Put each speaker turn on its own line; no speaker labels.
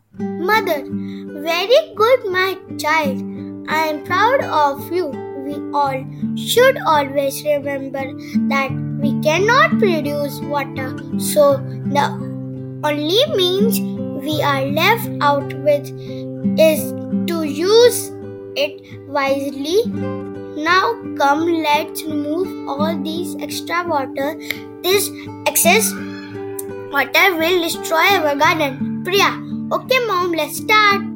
Mother, very good, my child. I am proud of you. We all should always remember that we cannot produce water, so the only means we are left out with is to use it wisely. Now come, let's remove all these extra water. This excess water will destroy our garden. Priya, okay mom, let's start.